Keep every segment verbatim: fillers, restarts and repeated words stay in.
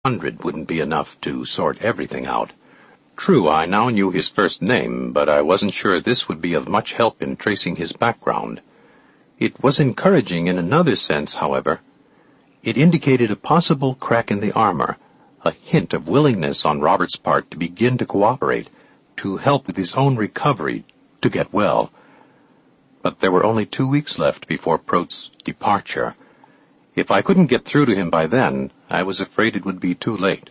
hundred wouldn't be enough to sort everything out. True, I now knew his first name, but I wasn't sure this would be of much help in tracing his background. It was encouraging in another sense, however. It indicated a possible crack in the armor, a hint of willingness on Robert's part to begin to cooperate, to help with his own recovery, to get well. But there were only two weeks left before Prote's departure. If I couldn't get through to him by then, I was afraid it would be too late.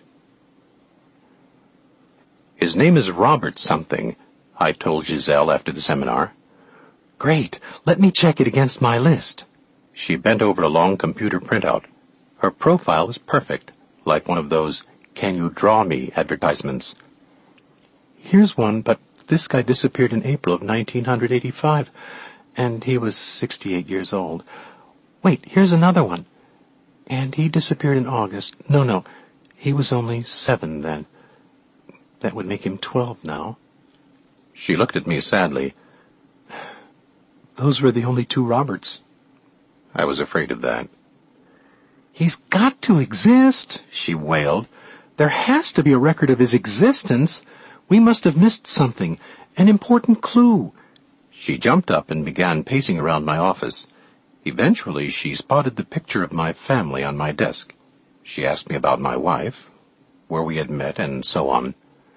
His name is Robert something, I told Giselle after the seminar. Great. Let me check it against my list. She bent over a long computer printout. Her profile was perfect, like one of those "Can you draw me" advertisements. Here's one, but this guy disappeared in April of nineteen eighty-five, and he was sixty-eight years old. Wait, here's another one. And he disappeared in August. No, no, he was only seven then. That would make him twelve now. She looked at me sadly. Those were the only two Roberts. I was afraid of that. He's got to exist, she wailed. There has to be a record of his existence. We must have missed something, an important clue. She jumped up and began pacing around my office. Eventually, she spotted the picture of my family on my desk. She asked me about my wife, where we had met, and so on.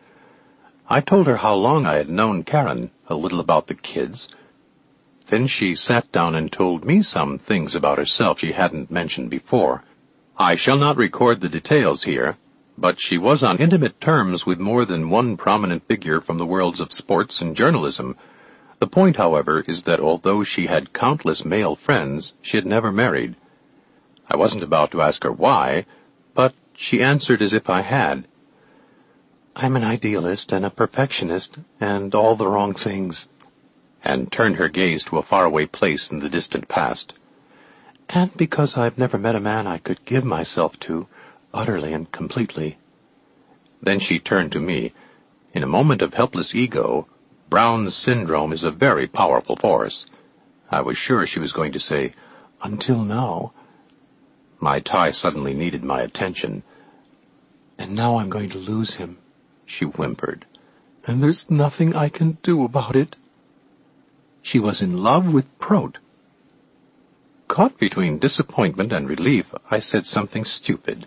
I told her how long I had known Karen, a little about the kids. Then she sat down and told me some things about herself she hadn't mentioned before. I shall not record the details here, but she was on intimate terms with more than one prominent figure from the worlds of sports and journalism. The point, however, is that although she had countless male friends, she had never married. I wasn't about to ask her why, but she answered as if I had. I'm an idealist and a perfectionist, and all the wrong things. And turned her gaze to a faraway place in the distant past. And because I've never met a man I could give myself to, utterly and completely. Then she turned to me. In a moment of helpless ego, Brown's syndrome is a very powerful force. I was sure she was going to say, until now. My tie suddenly needed my attention. And now I'm going to lose him, she whimpered. And there's nothing I can do about it. She was in love with Prote. Caught between disappointment and relief, I said something stupid.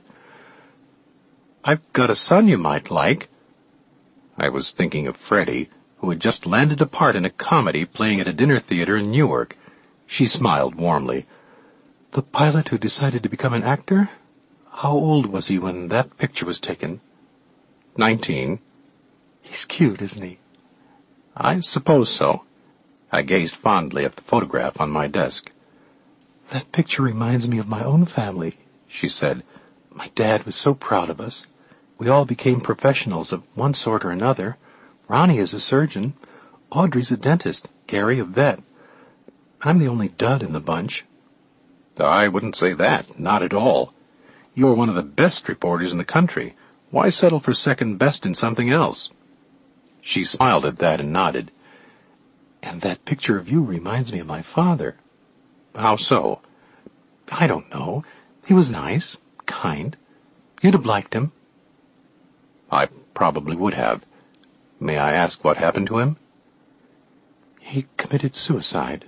I've got a son you might like. I was thinking of Freddie, who had just landed a part in a comedy playing at a dinner theater in Newark. She smiled warmly. The pilot who decided to become an actor? How old was he when that picture was taken? Nineteen. He's cute, isn't he? I suppose so. I gazed fondly at the photograph on my desk. That picture reminds me of my own family, she said. My dad was so proud of us. We all became professionals of one sort or another. Ronnie is a surgeon. Audrey's a dentist. Gary a vet. I'm the only dud in the bunch. I wouldn't say that, not at all. You're one of the best reporters in the country. Why settle for second best in something else? She smiled at that and nodded. And that picture of you reminds me of my father. How so? I don't know. He was nice, kind. You'd have liked him. I probably would have. May I ask what happened to him? He committed suicide.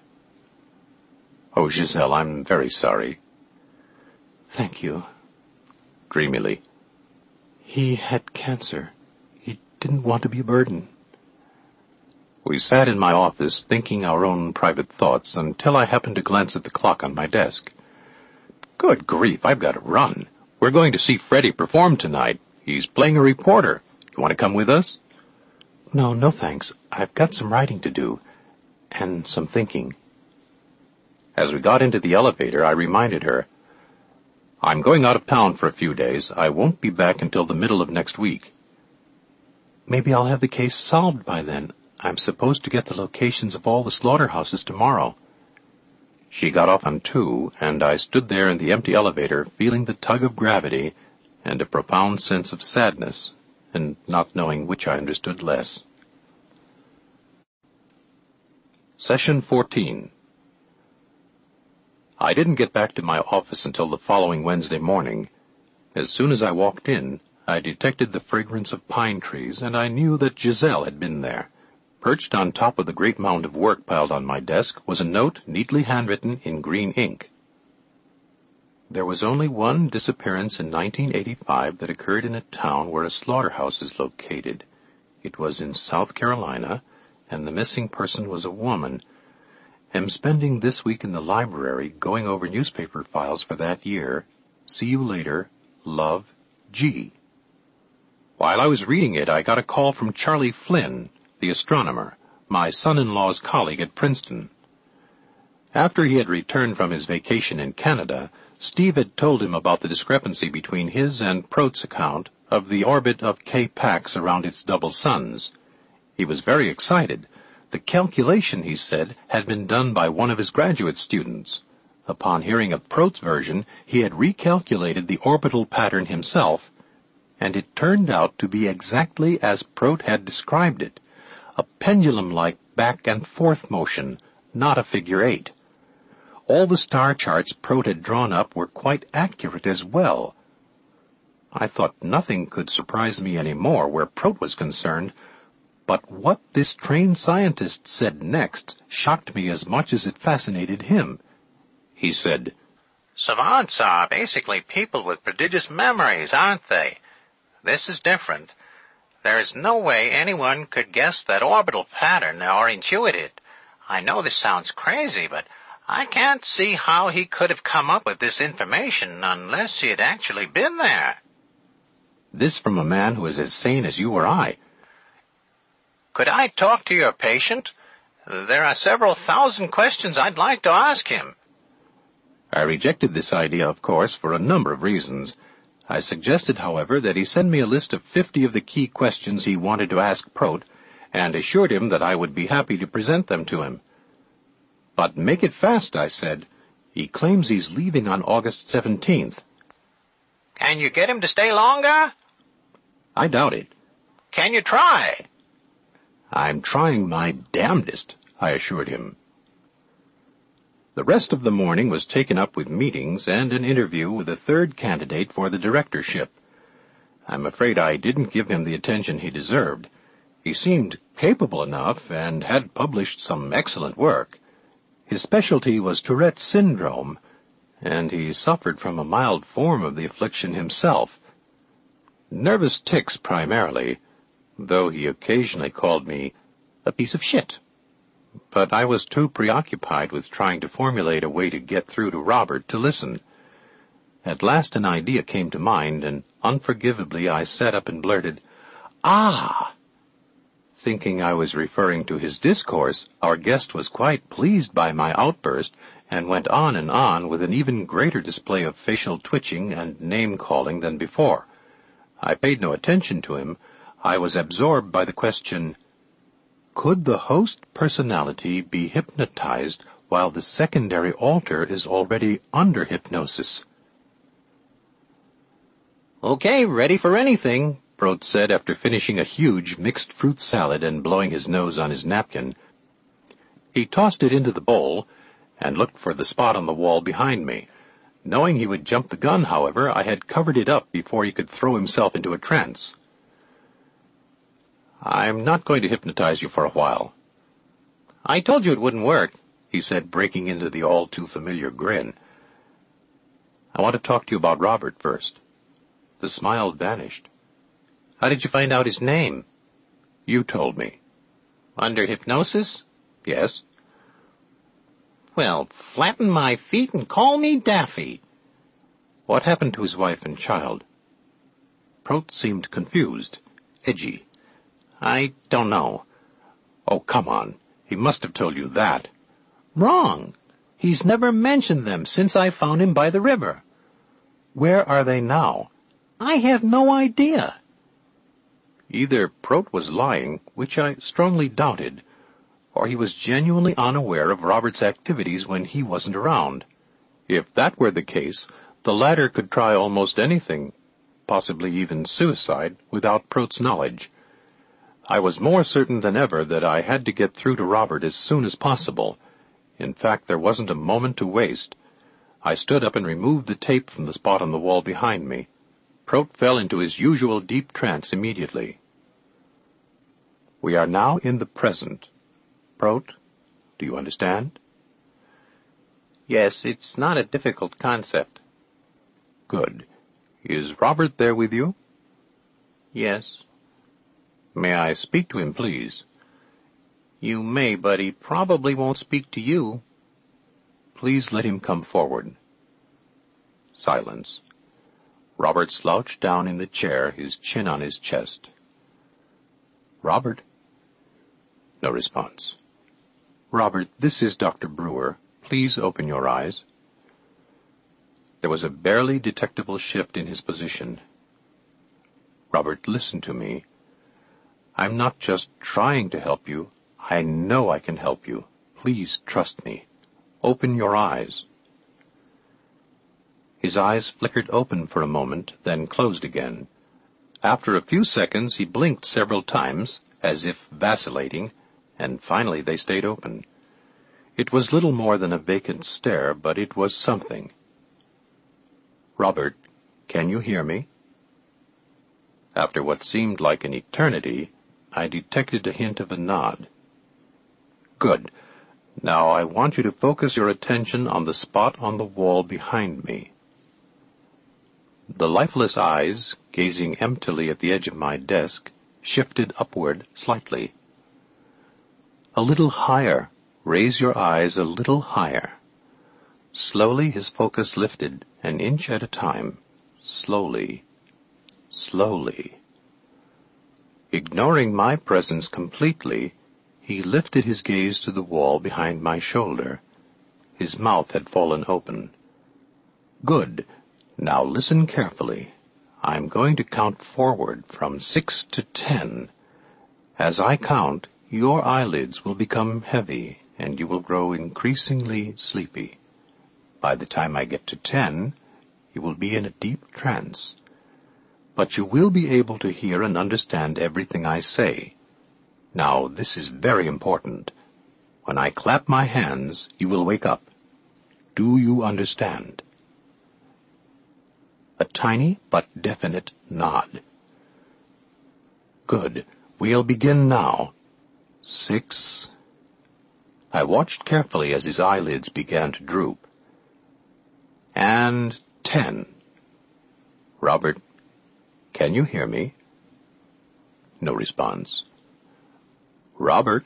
Oh, Giselle, I'm very sorry. Thank you. Dreamily. He had cancer. He didn't want to be a burden. We sat in my office thinking our own private thoughts until I happened to glance at the clock on my desk. Good grief, I've got to run. We're going to see Freddie perform tonight. He's playing a reporter. You want to come with us? No, no thanks. I've got some writing to do, and some thinking. As we got into the elevator, I reminded her, I'm going out of town for a few days. I won't be back until the middle of next week. Maybe I'll have the case solved by then. I'm supposed to get the locations of all the slaughterhouses tomorrow. She got off on two, and I stood there in the empty elevator, feeling the tug of gravity and a profound sense of sadness, and not knowing which I understood less. Session fourteen. I didn't get back to my office until the following Wednesday morning. As soon as I walked in, I detected the fragrance of pine trees, and I knew that Giselle had been there. Perched on top of the great mound of work piled on my desk was a note neatly handwritten in green ink. There was only one disappearance in nineteen eighty-five that occurred in a town where a slaughterhouse is located. It was in South Carolina, and the missing person was a woman. Am spending this week in the library going over newspaper files for that year. See you later. Love, G. While I was reading it, I got a call from Charlie Flynn, the astronomer, my son-in-law's colleague at Princeton. After he had returned from his vacation in Canada, Steve had told him about the discrepancy between his and Prote's account of the orbit of K Pax around its double suns. He was very excited. The calculation, he said, had been done by one of his graduate students. Upon hearing of Prote's version, he had recalculated the orbital pattern himself, and it turned out to be exactly as Prote had described it, a pendulum-like back-and-forth motion, not a figure eight. All the star charts Prote had drawn up were quite accurate as well. I thought nothing could surprise me any more where Prote was concerned, but what this trained scientist said next shocked me as much as it fascinated him. He said, "Savants are basically people with prodigious memories, aren't they? This is different. There is no way anyone could guess that orbital pattern or intuit it. I know this sounds crazy, but I can't see how he could have come up with this information unless he had actually been there." This from a man who is as sane as you or I. "Could I talk to your patient? There are several thousand questions I'd like to ask him." I rejected this idea, of course, for a number of reasons. I suggested, however, that he send me a list of fifty of the key questions he wanted to ask Prote, and assured him that I would be happy to present them to him. "But make it fast," I said. "He claims he's leaving on August seventeenth. "Can you get him to stay longer?" "I doubt it." "Can you try?" "I'm trying my damnedest," I assured him. The rest of the morning was taken up with meetings and an interview with a third candidate for the directorship. I'm afraid I didn't give him the attention he deserved. He seemed capable enough and had published some excellent work. His specialty was Tourette's syndrome, and he suffered from a mild form of the affliction himself. Nervous tics primarily, though he occasionally called me a piece of shit. But I was too preoccupied with trying to formulate a way to get through to Robert to listen. At last an idea came to mind, and unforgivably I sat up and blurted, "Ah!" Thinking I was referring to his discourse, our guest was quite pleased by my outburst, and went on and on with an even greater display of facial twitching and name-calling than before. I paid no attention to him. I was absorbed by the question, could the host personality be hypnotized while the secondary alter is already under hypnosis? "Okay, ready for anything," Prote said after finishing a huge mixed fruit salad and blowing his nose on his napkin. He tossed it into the bowl and looked for the spot on the wall behind me. Knowing he would jump the gun, however, I had covered it up before he could throw himself into a trance. "I'm not going to hypnotize you for a while." "I told you it wouldn't work," he said, breaking into the all-too-familiar grin. "I want to talk to you about Robert first." The smile vanished. "How did you find out his name?" "You told me." "Under hypnosis?" "Yes." "Well, flatten my feet and call me Daffy." "What happened to his wife and child?" Prote seemed confused, edgy. "I don't know." "Oh, come on. He must have told you that." "Wrong. He's never mentioned them since I found him by the river." "Where are they now?" "I have no idea." Either Prote was lying, which I strongly doubted, or he was genuinely unaware of Robert's activities when he wasn't around. If that were the case, the latter could try almost anything, possibly even suicide, without Prote's knowledge. I was more certain than ever that I had to get through to Robert as soon as possible. In fact, there wasn't a moment to waste. I stood up and removed the tape from the spot on the wall behind me. Prout fell into his usual deep trance immediately. We are now in the present. Prout, do you understand? Yes, it's not a difficult concept. Good. Is Robert there with you? Yes. May I speak to him, please? You may, but he probably won't speak to you. Please let him come forward. Silence. Robert slouched down in the chair, his chin on his chest. Robert? No response. Robert, this is Doctor Brewer. Please open your eyes. There was a barely detectable shift in his position. Robert, listen to me. I'm not just trying to help you. I know I can help you. Please trust me. Open your eyes. His eyes flickered open for a moment, then closed again. After a few seconds, he blinked several times, as if vacillating, and finally they stayed open. It was little more than a vacant stare, but it was something. Robert, can you hear me? After what seemed like an eternity, I detected a hint of a nod. Good. Now I want you to focus your attention on the spot on the wall behind me. The lifeless eyes, gazing emptily at the edge of my desk, shifted upward slightly. A little higher. Raise your eyes a little higher. Slowly his focus lifted, an inch at a time. Slowly. Slowly. Ignoring my presence completely, he lifted his gaze to the wall behind my shoulder. His mouth had fallen open. Good. Now listen carefully. I'm going to count forward from six to ten. As I count, your eyelids will become heavy, and you will grow increasingly sleepy. By the time I get to ten, you will be in a deep trance. But you will be able to hear and understand everything I say. Now, this is very important. When I clap my hands, you will wake up. Do you understand? A tiny but definite nod. Good. We'll begin now. Six. I watched carefully as his eyelids began to droop. And ten. Robert, can you hear me? No response. Robert?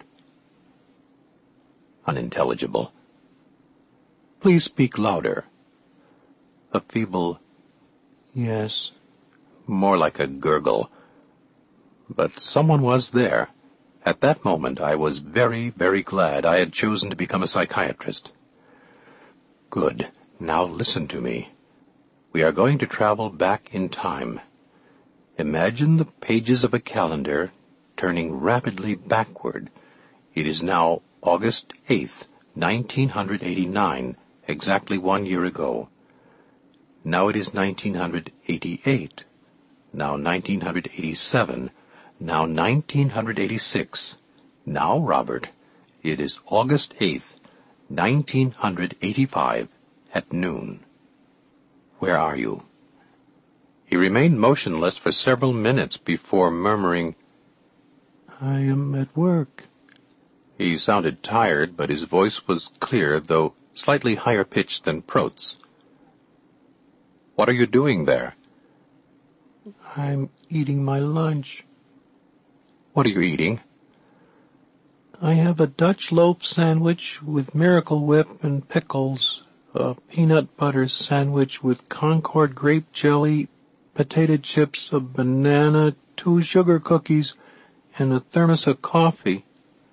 Unintelligible. Please speak louder. A feeble yes. More like a gurgle. But someone was there. At that moment I was very, very glad I had chosen to become a psychiatrist. Good. Now listen to me. We are going to travel back in time. Imagine the pages of a calendar turning rapidly backward. It is now August eighth, nineteen eighty-nine, exactly one year ago. Now it is nineteen eighty-eight, now nineteen eighty-seven, now nineteen eighty-six. Now, Robert, it is August eighth, nineteen eighty-five, at noon. Where are you? He remained motionless for several minutes before murmuring, I am at work. He sounded tired, but his voice was clear, though slightly higher pitched than Prout's. What are you doing there? I'm eating my lunch. What are you eating? I have a Dutch loaf sandwich with Miracle Whip and pickles, a peanut butter sandwich with Concord grape jelly, potato chips, a banana, two sugar cookies, and a thermos of coffee.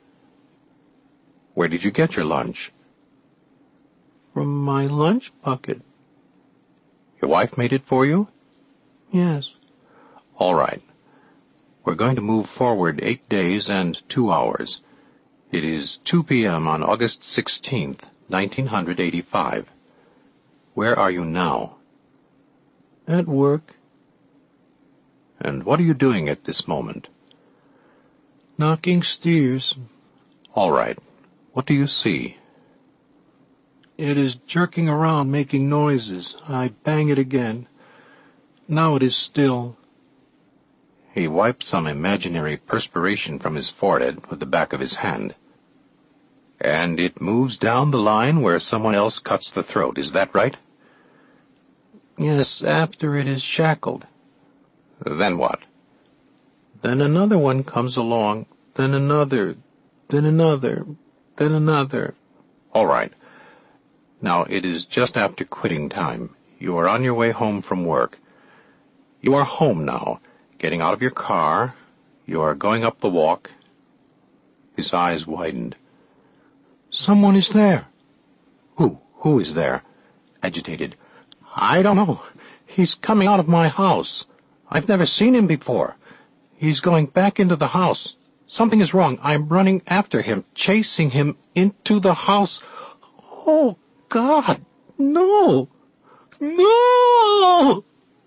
Where did you get your lunch? From my lunch bucket. Your wife made it for you? Yes. All right. We're going to move forward eight days and two hours. It is two p.m. on August sixteenth, nineteen eighty-five. Where are you now? At work. And what are you doing at this moment? Knocking steers. All right. What do you see? It is jerking around, making noises. I bang it again. Now it is still. He wiped some imaginary perspiration from his forehead with the back of his hand. And it moves down the line where someone else cuts the throat, is that right? Yes, after it is shackled. Then what? Then another one comes along, then another, then another, then another. All right. Now, it is just after quitting time. You are on your way home from work. You are home now, getting out of your car. You are going up the walk. His eyes widened. Someone is there. Who? Who is there? Agitated. I don't know. He's coming out of my house. I've never seen him before. He's going back into the house. Something is wrong. I'm running after him, chasing him into the house. Oh, God, no! No!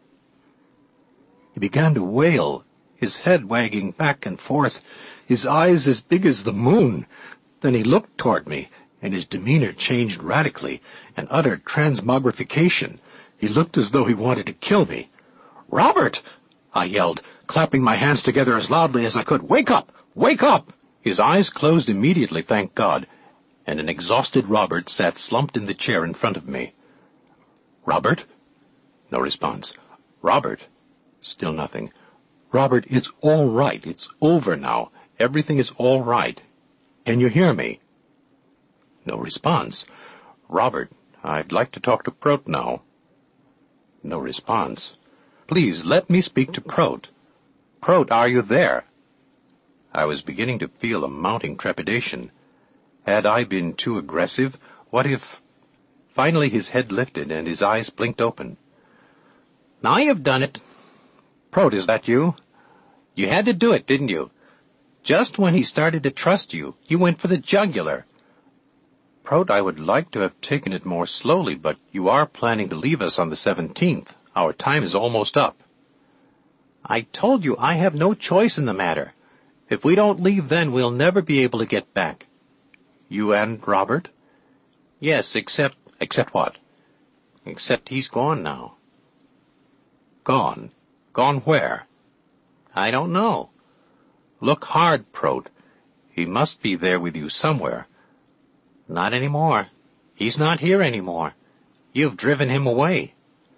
He began to wail, his head wagging back and forth, his eyes as big as the moon. Then he looked toward me, and his demeanor changed radically, an utter transmogrification. He looked as though he wanted to kill me. "Robert!" I yelled, clapping my hands together as loudly as I could. "Wake up! Wake up!" His eyes closed immediately, thank God, and an exhausted Robert sat slumped in the chair in front of me. "Robert?" No response. "Robert?" Still nothing. "Robert, it's all right. It's over now. Everything is all right. Can you hear me?" No response. "Robert, I'd like to talk to Prout now." No response. "Please, let me speak to Prout. Prout, are you there?" I was beginning to feel a mounting trepidation. Had I been too aggressive? What if... Finally his head lifted and his eyes blinked open. "Now you've done it. Prout, is that you? You had to do it, didn't you? Just when he started to trust you, you went for the jugular. Prout, I would like to have taken it more slowly, but you are planning to leave us on the seventeenth. Our time is almost up." "I told you I have no choice in the matter. If we don't leave then, we'll never be able to get back." "You and Robert?" "Yes, except—" "Except what?" "Except he's gone now." "Gone? Gone where?" "I don't know." "Look hard, Prout. He must be there with you somewhere." "Not any more. He's not here any more. You've driven him away."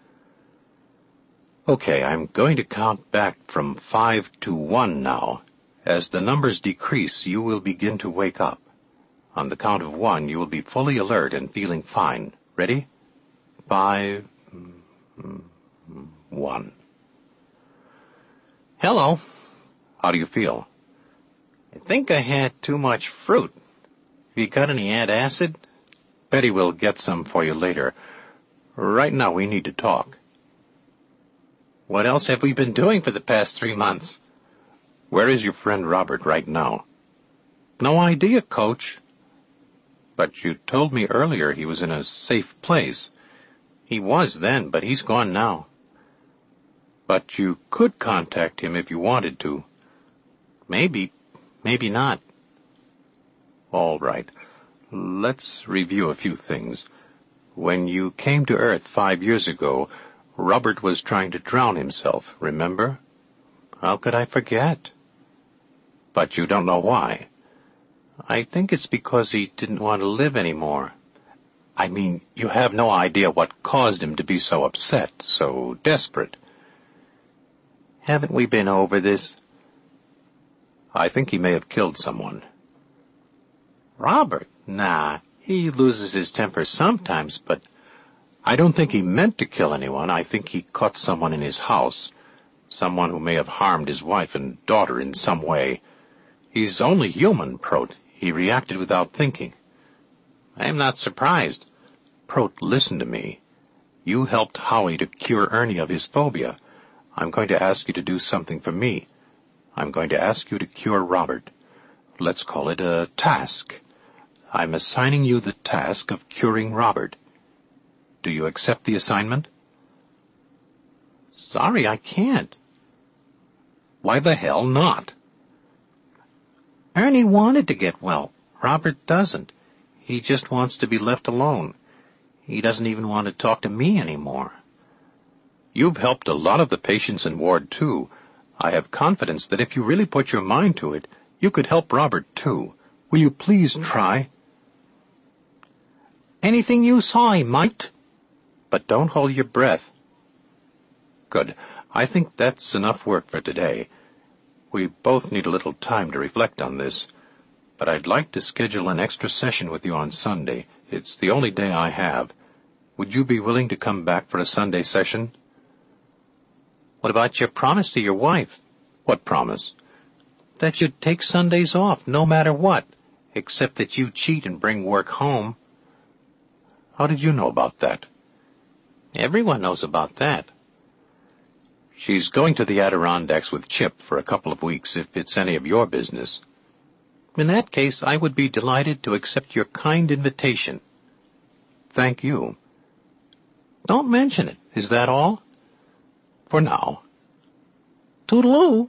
Okay, I'm going to count back from five to one now. As the numbers decrease, you will begin to wake up. On the count of one, you will be fully alert and feeling fine. Ready? Five, one. "Hello. How do you feel?" "I think I had too much fruit. Have you got any antacid?" "Betty will get some for you later. Right now we need to talk." "What else have we been doing for the past three months?" "Where is your friend Robert right now?" "No idea, Coach." "But you told me earlier he was in a safe place." "He was then, but he's gone now." "But you could contact him if you wanted to." "Maybe, maybe not." "All right. Let's review a few things. When you came to Earth five years ago, Robert was trying to drown himself, remember?" "How could I forget?" "But you don't know why." "I think it's because he didn't want to live anymore." "I mean, you have no idea what caused him to be so upset, so desperate." "Haven't we been over this?" "I think he may have killed someone." "Robert? Nah, he loses his temper sometimes, but—" "I don't think he meant to kill anyone. I think he caught someone in his house. Someone who may have harmed his wife and daughter in some way. He's only human, Prout. He reacted without thinking." "I am not surprised." "Prout, listen to me. You helped Howie to cure Ernie of his phobia. I'm going to ask you to do something for me. I'm going to ask you to cure Robert. Let's call it a task. I'm assigning you the task of curing Robert. Do you accept the assignment?" "Sorry, I can't." "Why the hell not?" "Ernie wanted to get well. Robert doesn't. He just wants to be left alone. He doesn't even want to talk to me anymore." You've helped a lot of the patients in Ward two. I have confidence that if you really put your mind to it, you could help Robert, too. Will you please try? Anything you say, mate. But don't hold your breath. Good. I think that's enough work for today. We both need a little time to reflect on this, but I'd like to schedule an extra session with you on Sunday. It's the only day I have. Would you be willing to come back for a Sunday session? What about your promise to your wife? What promise? That you'd take Sundays off, no matter what, except that you cheat and bring work home. How did you know about that? Everyone knows about that. She's going to the Adirondacks with Chip for a couple of weeks, if it's any of your business. In that case, I would be delighted to accept your kind invitation. Thank you. Don't mention it. Is that all? For now. Toodaloo.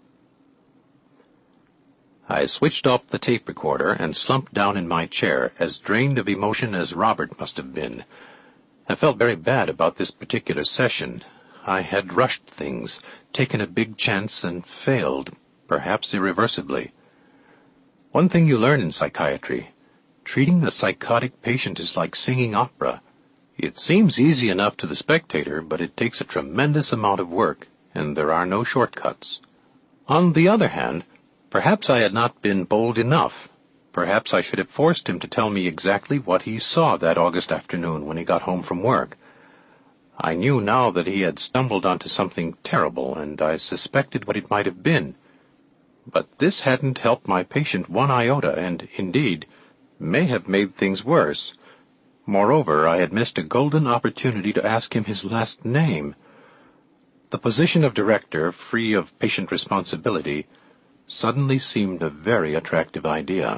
I switched off the tape recorder and slumped down in my chair, as drained of emotion as Robert must have been. I felt very bad about this particular session. I had rushed things, taken a big chance, and failed, perhaps irreversibly. One thing you learn in psychiatry: treating a psychotic patient is like singing opera. It seems easy enough to the spectator, but it takes a tremendous amount of work, and there are no shortcuts. On the other hand, perhaps I had not been bold enough. Perhaps I should have forced him to tell me exactly what he saw that August afternoon when he got home from work. I knew now that he had stumbled onto something terrible, and I suspected what it might have been. But this hadn't helped my patient one iota, and, indeed, may have made things worse. Moreover, I had missed a golden opportunity to ask him his last name. The position of director, free of patient responsibility, suddenly seemed a very attractive idea.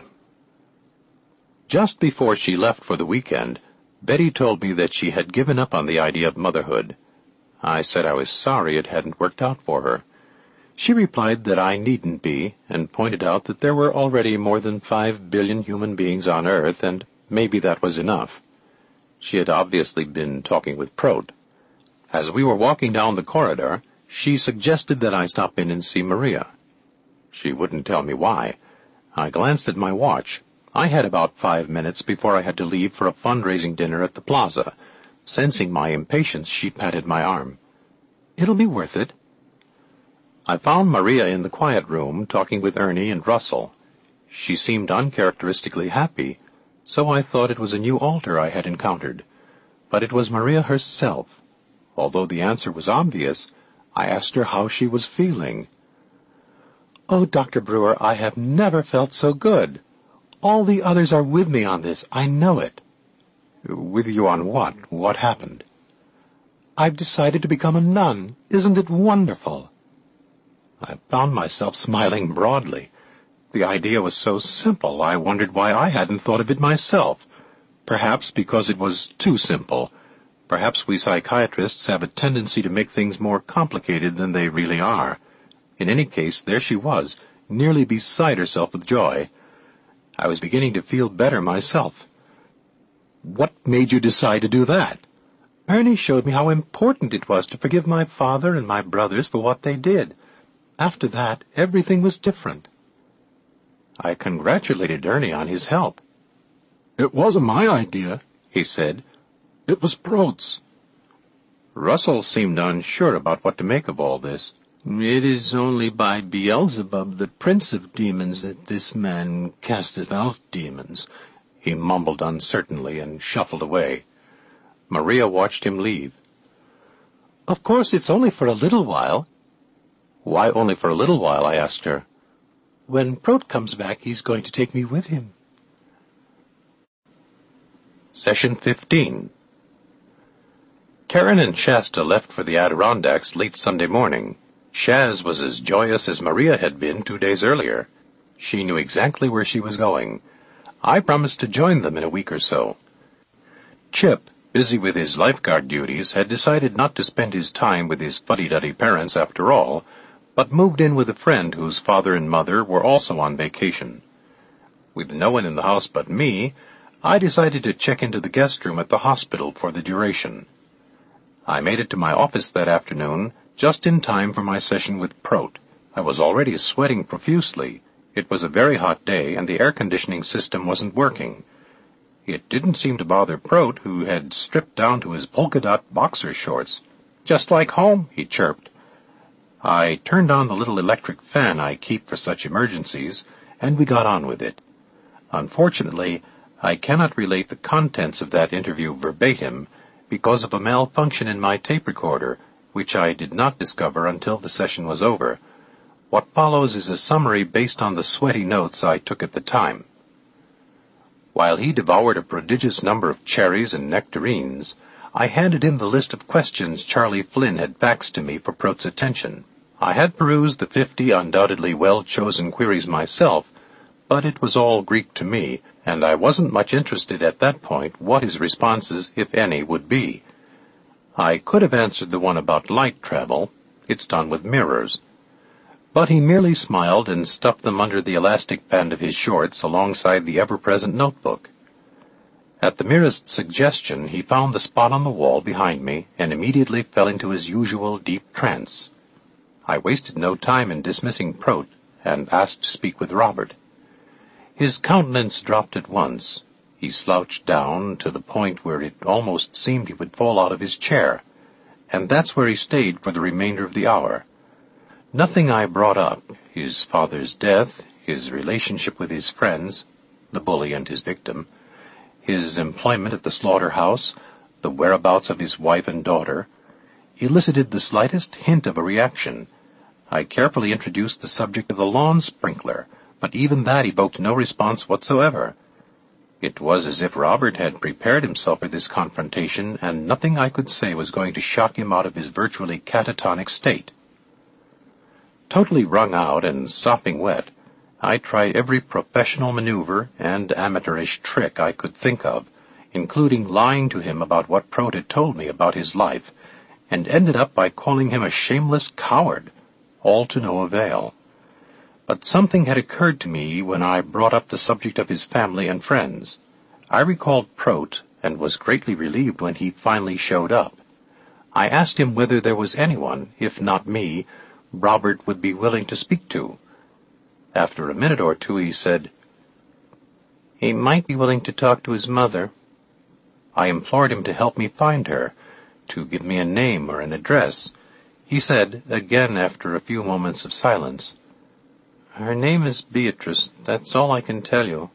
Just before she left for the weekend, Betty told me that she had given up on the idea of motherhood. I said I was sorry it hadn't worked out for her. She replied that I needn't be, and pointed out that there were already more than five billion human beings on Earth, and maybe that was enough. She had obviously been talking with Prout. As we were walking down the corridor, she suggested that I stop in and see Maria. She wouldn't tell me why. I glanced at my watch. I had about five minutes before I had to leave for a fundraising dinner at the plaza. Sensing my impatience, she patted my arm. "It'll be worth it." I found Maria in the quiet room, talking with Ernie and Russell. She seemed uncharacteristically happy, so I thought it was a new alter I had encountered. But it was Maria herself. Although the answer was obvious, I asked her how she was feeling. "Oh, Doctor Brewer, I have never felt so good. All the others are with me on this. I know it." "With you on what? What happened?" "I've decided to become a nun. Isn't it wonderful?" I found myself smiling broadly. The idea was so simple, I wondered why I hadn't thought of it myself. Perhaps because it was too simple. Perhaps we psychiatrists have a tendency to make things more complicated than they really are. In any case, there she was, nearly beside herself with joy. I was beginning to feel better myself. "What made you decide to do that?" "Ernie showed me how important it was to forgive my father and my brothers for what they did. After that, everything was different." I congratulated Ernie on his help. "It wasn't my idea," he said. "It was Prout's." Russell seemed unsure about what to make of all this. "It is only by Beelzebub, the prince of demons, that this man casteth out demons," he mumbled uncertainly and shuffled away. Maria watched him leave. "Of course it's only for a little while." "Why only for a little while?" I asked her. "When Prout comes back, he's going to take me with him." Session fifteen. Karen and Shasta left for the Adirondacks late Sunday morning. Shaz was as joyous as Maria had been two days earlier. She knew exactly where she was going. I promised to join them in a week or so. Chip, busy with his lifeguard duties, had decided not to spend his time with his fuddy-duddy parents after all, but moved in with a friend whose father and mother were also on vacation. With no one in the house but me, I decided to check into the guest room at the hospital for the duration. I made it to my office that afternoon, just in time for my session with Prout. I was already sweating profusely. It was a very hot day, and the air conditioning system wasn't working. It didn't seem to bother Prout, who had stripped down to his polka-dot boxer shorts. "Just like home," he chirped. I turned on the little electric fan I keep for such emergencies, and we got on with it. Unfortunately, I cannot relate the contents of that interview verbatim because of a malfunction in my tape recorder, which I did not discover until the session was over. What follows is a summary based on the sweaty notes I took at the time. While he devoured a prodigious number of cherries and nectarines, I handed him the list of questions Charlie Flynn had faxed to me for Prout's attention. I had perused the fifty undoubtedly well-chosen queries myself, but it was all Greek to me, and I wasn't much interested at that point what his responses, if any, would be. I could have answered the one about light travel. It's done with mirrors. But he merely smiled and stuffed them under the elastic band of his shorts alongside the ever-present notebook. At the merest suggestion, he found the spot on the wall behind me and immediately fell into his usual deep trance. I wasted no time in dismissing Prout and asked to speak with Robert. His countenance dropped at once. He slouched down to the point where it almost seemed he would fall out of his chair, and that's where he stayed for the remainder of the hour. Nothing I brought up, his father's death, his relationship with his friends, the bully and his victim, his employment at the slaughterhouse, the whereabouts of his wife and daughter, elicited the slightest hint of a reaction. I carefully introduced the subject of the lawn sprinkler, but even that evoked no response whatsoever. It was as if Robert had prepared himself for this confrontation, and nothing I could say was going to shock him out of his virtually catatonic state. Totally wrung out and sopping wet, I tried every professional maneuver and amateurish trick I could think of, including lying to him about what Prout had told me about his life, and ended up by calling him a shameless coward, all to no avail. But something had occurred to me when I brought up the subject of his family and friends. I recalled Prout and was greatly relieved when he finally showed up. I asked him whether there was anyone, if not me, Robert would be willing to speak to. After a minute or two he said, "He might be willing to talk to his mother." I implored him to help me find her, to give me a name or an address. He said, again after a few moments of silence, "Her name is Beatrice. That's all I can tell you."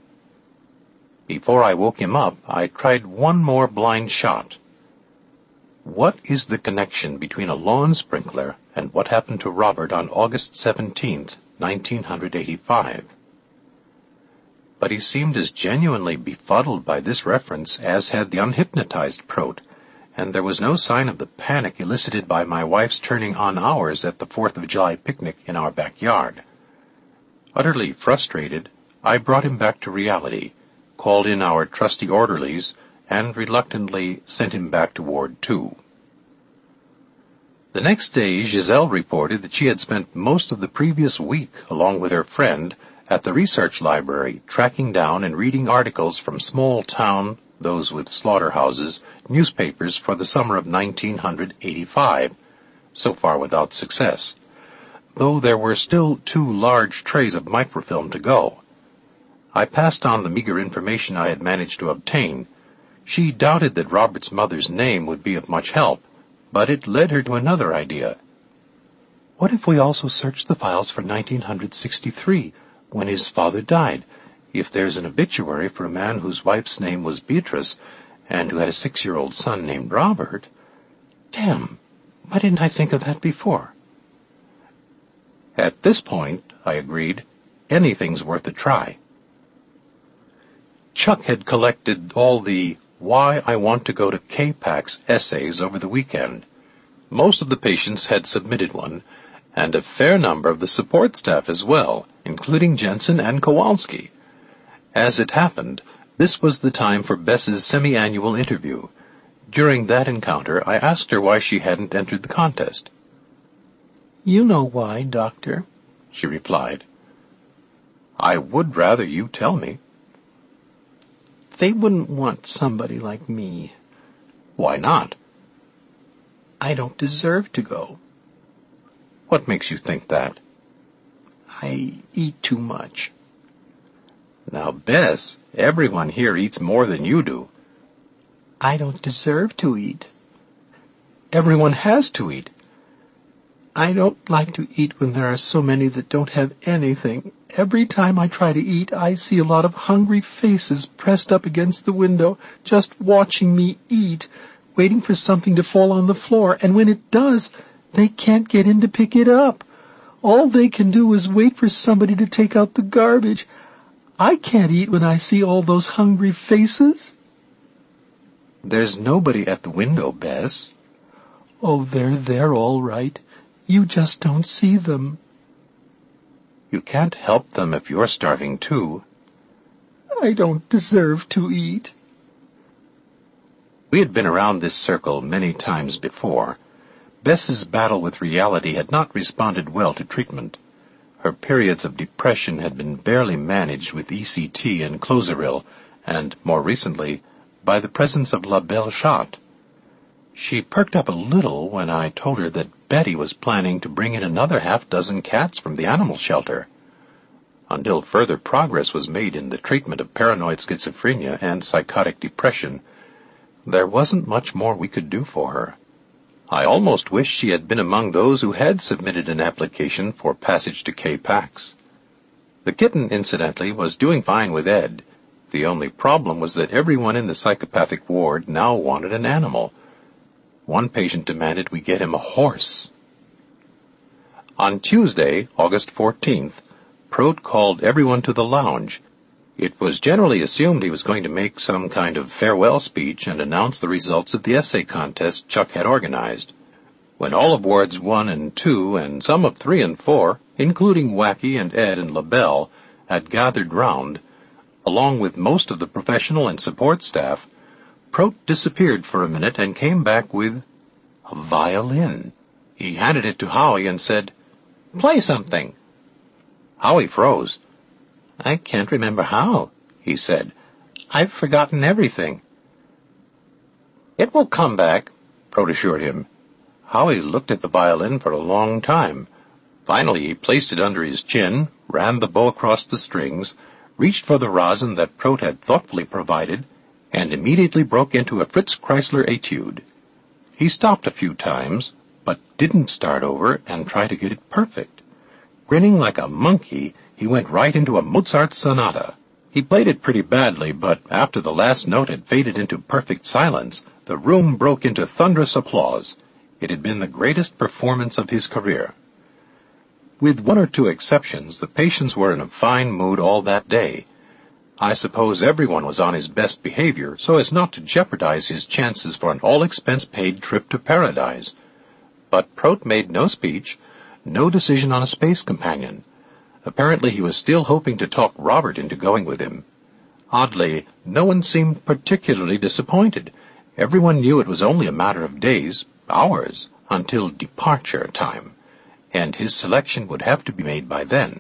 Before I woke him up, I tried one more blind shot. What is the connection between a lawn sprinkler and what happened to Robert on August seventeenth, nineteen eighty-five? But he seemed as genuinely befuddled by this reference as had the unhypnotized Prout, and there was no sign of the panic elicited by my wife's turning on ours at the Fourth of July picnic in our backyard. Utterly frustrated, I brought him back to reality, called in our trusty orderlies, and reluctantly sent him back to Ward Two. The next day, Giselle reported that she had spent most of the previous week, along with her friend, at the research library, tracking down and reading articles from small-town, those with slaughterhouses, newspapers for the summer of nineteen eighty-five, so far without success, though there were still two large trays of microfilm to go. I passed on the meager information I had managed to obtain. She doubted that Robert's mother's name would be of much help, but it led her to another idea. What if we also search the files for nineteen sixty-three, when his father died? If there's an obituary for a man whose wife's name was Beatrice, and who had a six-year-old son named Robert... Damn, why didn't I think of that before? At this point, I agreed, anything's worth a try. Chuck had collected all the Why I Want to Go to K PAX essays over the weekend. Most of the patients had submitted one, and a fair number of the support staff as well, including Jensen and Kowalski. As it happened, this was the time for Bess's semi-annual interview. During that encounter, I asked her why she hadn't entered the contest. "You know why, Doctor," she replied. "I would rather you tell me." "They wouldn't want somebody like me." "Why not?" I don't deserve to go. What makes you think that? I eat too much. Now, Bess, everyone here eats more than you do. I don't deserve to eat. Everyone has to eat. I don't like to eat when there are so many that don't have anything. Every time I try to eat, I see a lot of hungry faces pressed up against the window, just watching me eat, waiting for something to fall on the floor, and when it does, they can't get in to pick it up. All they can do is wait for somebody to take out the garbage. I can't eat when I see all those hungry faces. There's nobody at the window, Bess. Oh, they're there all right. You just don't see them. You can't help them if you're starving too. I don't deserve to eat. We had been around this circle many times before. Bess's battle with reality had not responded well to treatment. Her periods of depression had been barely managed with E C T and Clozaril, and, more recently, by the presence of La Belle Shot. She perked up a little when I told her that Betty was planning to bring in another half-dozen cats from the animal shelter. Until further progress was made in the treatment of paranoid schizophrenia and psychotic depression, there wasn't much more we could do for her. I almost wished she had been among those who had submitted an application for passage to K-Pax. The kitten, incidentally, was doing fine with Ed. The only problem was that everyone in the psychopathic ward now wanted an animal. One patient demanded we get him a horse. On Tuesday, August fourteenth, Prout called everyone to the lounge. It was generally assumed he was going to make some kind of farewell speech and announce the results of the essay contest Chuck had organized. When all of wards one and two and some of three and four, including Wacky and Ed and LaBelle, had gathered round, along with most of the professional and support staff, Prout disappeared for a minute and came back with a violin. He handed it to Howie and said, "Play something." Howie froze. "I can't remember how," he said. "I've forgotten everything." "It will come back," Prout assured him. Howie looked at the violin for a long time. Finally, he placed it under his chin, ran the bow across the strings, reached for the rosin that Prout had thoughtfully provided, and immediately broke into a Fritz Kreisler etude. He stopped a few times, but didn't start over and try to get it perfect. Grinning like a monkey, he went right into a Mozart sonata. He played it pretty badly, but after the last note had faded into perfect silence, the room broke into thunderous applause. It had been the greatest performance of his career. With one or two exceptions, the patients were in a fine mood all that day. I suppose everyone was on his best behavior so as not to jeopardize his chances for an all-expense-paid trip to paradise. But Prout made no speech, no decision on a space companion. Apparently he was still hoping to talk Robert into going with him. Oddly, no one seemed particularly disappointed. Everyone knew it was only a matter of days, hours, until departure time, and his selection would have to be made by then.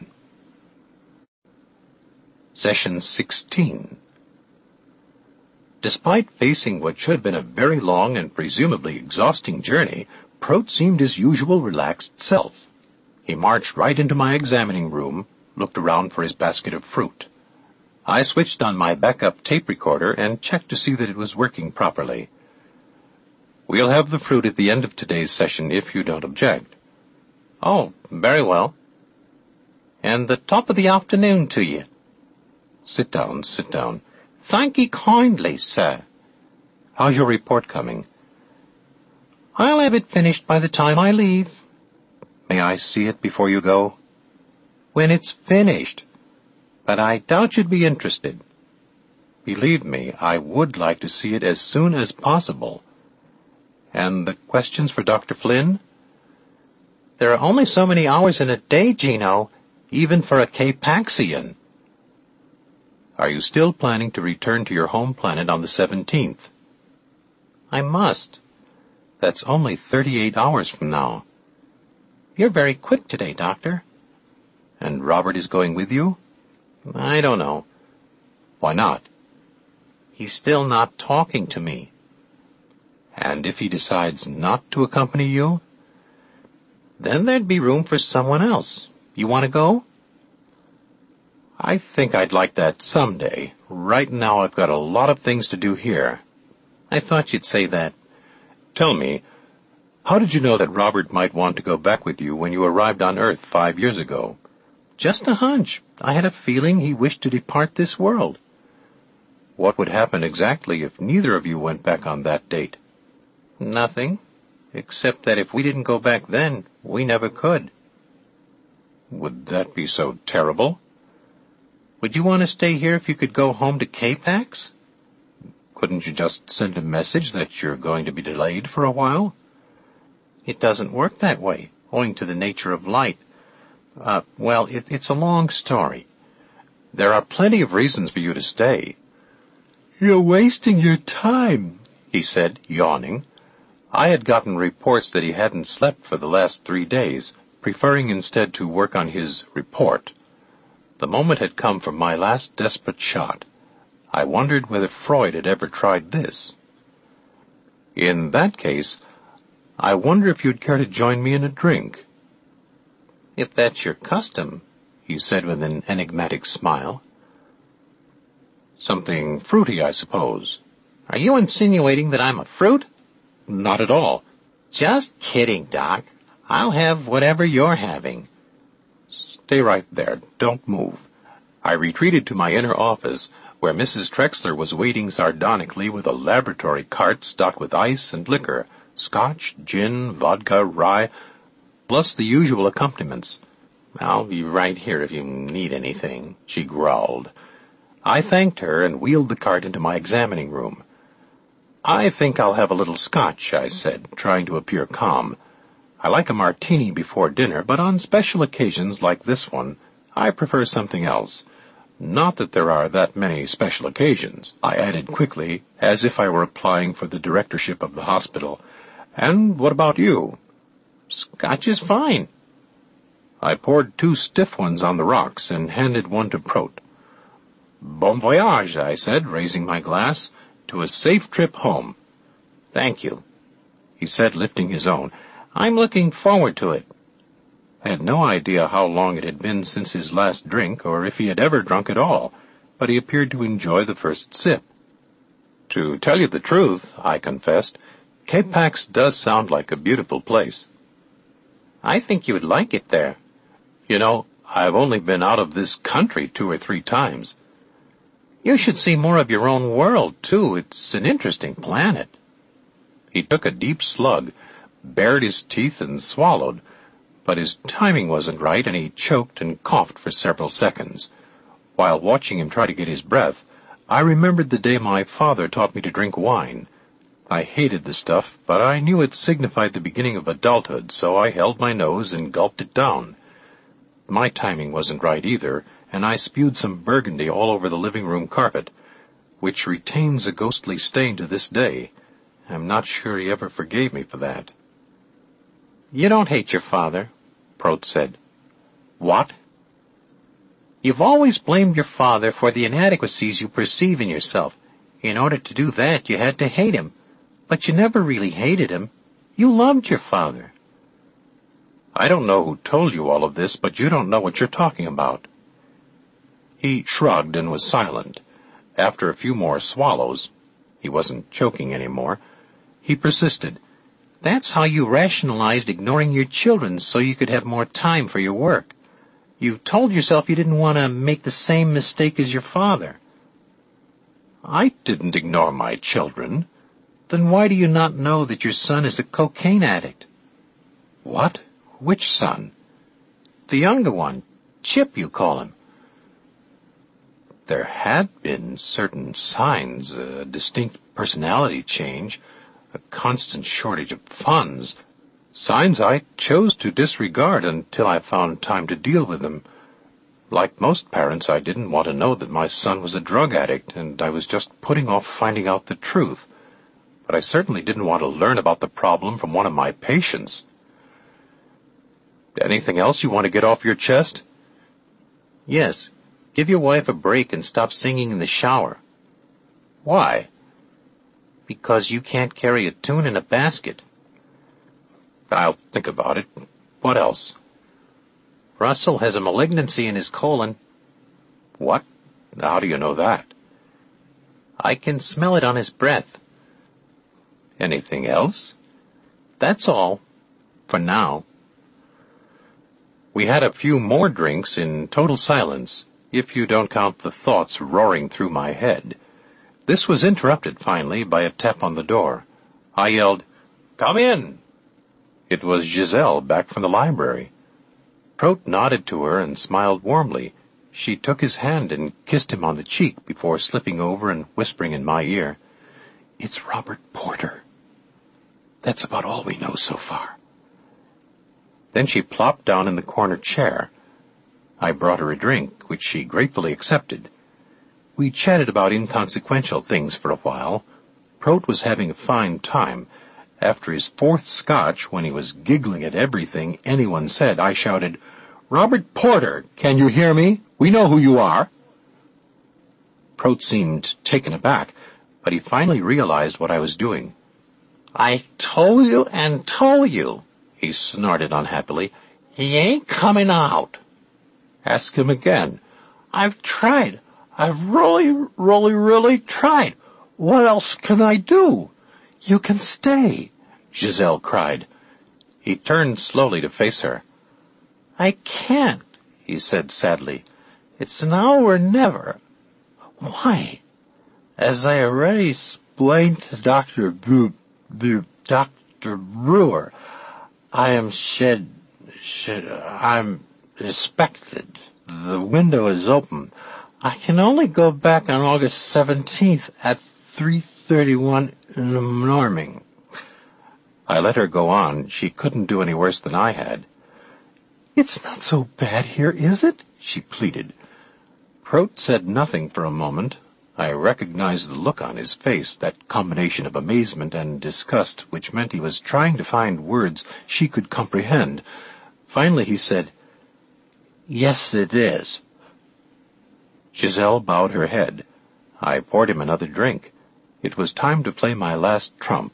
Session sixteen. Despite facing what should have been a very long and presumably exhausting journey, Prout seemed his usual relaxed self. He marched right into my examining room, looked around for his basket of fruit. I switched on my backup tape recorder and checked to see that it was working properly. "We'll have the fruit at the end of today's session if you don't object." "Oh, very well." "And the top of the afternoon to you." "Sit down, sit down." "Thank ye kindly, sir." "How's your report coming?" "I'll have it finished by the time I leave." "May I see it before you go?" "When it's finished. But I doubt you'd be interested." "Believe me, I would like to see it as soon as possible." "And the questions for Doctor Flynn?" "There are only so many hours in a day, Gino, even for a K-Paxian." "Are you still planning to return to your home planet on the seventeenth? "I must." "That's only thirty-eight hours from now." "You're very quick today, Doctor." "And Robert is going with you?" "I don't know." "Why not?" "He's still not talking to me." And if he decides not to accompany you? Then there'd be room for someone else. You want to go? I think I'd like that someday. Right now I've got a lot of things to do here. I thought you'd say that. Tell me, how did you know that Robert might want to go back with you when you arrived on Earth five years ago? Just a hunch. I had a feeling he wished to depart this world. What would happen exactly if neither of you went back on that date? Nothing, except that if we didn't go back then, we never could. Would that be so terrible? Would you want to stay here if you could go home to K-Pax? Couldn't you just send a message that you're going to be delayed for a while? It doesn't work that way, owing to the nature of light. Uh, well, it, it's a long story. There are plenty of reasons for you to stay. You're wasting your time, he said, yawning. I had gotten reports that he hadn't slept for the last three days, preferring instead to work on his report. The moment had come for my last desperate shot. I wondered whether Freud had ever tried this. In that case, I wonder if you'd care to join me in a drink. If that's your custom, he said with an enigmatic smile. Something fruity, I suppose. Are you insinuating that I'm a fruit? Not at all. Just kidding, Doc. I'll have whatever you're having. Stay right there. Don't move. I retreated to my inner office, where Missus Trexler was waiting sardonically with a laboratory cart stocked with ice and liquor, scotch, gin, vodka, rye, plus the usual accompaniments. I'll be right here if you need anything, she growled. I thanked her and wheeled the cart into my examining room. I think I'll have a little scotch, I said, trying to appear calm. I like a martini before dinner, but on special occasions like this one, I prefer something else. Not that there are that many special occasions, I added quickly, as if I were applying for the directorship of the hospital. And what about you? Scotch is fine. I poured two stiff ones on the rocks and handed one to Prote. Bon voyage, I said, raising my glass, to a safe trip home. Thank you, he said, lifting his own. I'm looking forward to it. I had no idea how long it had been since his last drink, or if he had ever drunk at all, but he appeared to enjoy the first sip. To tell you the truth, I confessed, K-Pax does sound like a beautiful place. I think you would like it there. You know, I've only been out of this country two or three times. You should see more of your own world, too. It's an interesting planet. He took a deep slug, bared his teeth, and swallowed, but his timing wasn't right, and he choked and coughed for several seconds. While watching him try to get his breath, I remembered the day my father taught me to drink wine. I hated the stuff, but I knew it signified the beginning of adulthood, so I held my nose and gulped it down. My timing wasn't right either, and I spewed some burgundy all over the living room carpet, which retains a ghostly stain to this day. I'm not sure he ever forgave me for that. You don't hate your father, Prote said. What? You've always blamed your father for the inadequacies you perceive in yourself. In order to do that, you had to hate him. But you never really hated him. You loved your father. I don't know who told you all of this, but you don't know what you're talking about. He shrugged and was silent. After a few more swallows, he wasn't choking anymore, he persisted. That's how you rationalized ignoring your children so you could have more time for your work. You told yourself you didn't want to make the same mistake as your father. I didn't ignore my children. Then why do you not know that your son is a cocaine addict? What? Which son? The younger one. Chip, you call him. There had been certain signs, a distinct personality change, a constant shortage of funds, signs I chose to disregard until I found time to deal with them. Like most parents, I didn't want to know that my son was a drug addict, and I was just putting off finding out the truth. But I certainly didn't want to learn about the problem from one of my patients. Anything else you want to get off your chest? Yes. Give your wife a break and stop singing in the shower. Why? Because you can't carry a tune in a basket. I'll think about it. What else? Russell has a malignancy in his colon. What? How do you know that? I can smell it on his breath. Anything else? That's all. For now. We had a few more drinks in total silence, if you don't count the thoughts roaring through my head. This was interrupted finally by a tap on the door. I yelled, "Come in!" It was Giselle back from the library. Prout nodded to her and smiled warmly. She took his hand and kissed him on the cheek before slipping over and whispering in my ear, "It's Robert Porter. That's about all we know so far." Then she plopped down in the corner chair. I brought her a drink, which she gratefully accepted. We chatted about inconsequential things for a while. Prout was having a fine time. After his fourth scotch, when he was giggling at everything anyone said, I shouted, "Robert Porter, can you hear me? We know who you are." Prout seemed taken aback, but he finally realized what I was doing. "I told you and told you," he snorted unhappily. "He ain't coming out." "Ask him again." "I've tried. I've really, really, really tried. What else can I do?" "You can stay," Giselle cried. He turned slowly to face her. "I can't," he said sadly. "It's now or never." "Why?" "As I already explained to Doctor Brew, the Doctor Brewer, I am shed, shed, I'm expected. The window is open. I can only go back on August seventeenth at three thirty-one in the morning." I let her go on. She couldn't do any worse than I had. "It's not so bad here, is it?" she pleaded. Prout said nothing for a moment. I recognized the look on his face, that combination of amazement and disgust which meant he was trying to find words she could comprehend. Finally he said, "Yes, it is." Giselle bowed her head. I poured him another drink. It was time to play my last trump.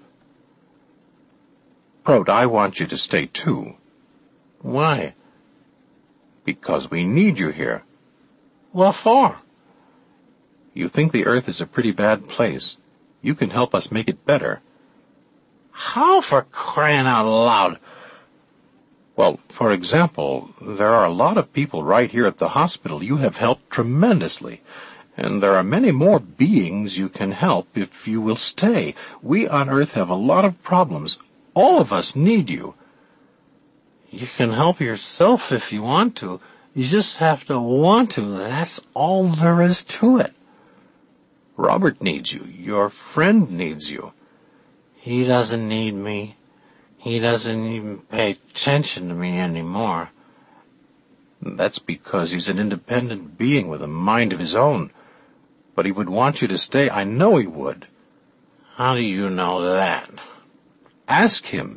"Prout, I want you to stay too." "Why?" "Because we need you here." "What for?" "You think the Earth is a pretty bad place. You can help us make it better." "How, for crying out loud?" "Well, for example, there are a lot of people right here at the hospital you have helped tremendously, and there are many more beings you can help if you will stay. We on Earth have a lot of problems. All of us need you." "You can help yourself if you want to. You just have to want to. That's all there is to it." "Robert needs you. Your friend needs you." "He doesn't need me. He doesn't even pay attention to me anymore." "That's because he's an independent being with a mind of his own. But he would want you to stay. I know he would." "How do you know that?" "Ask him."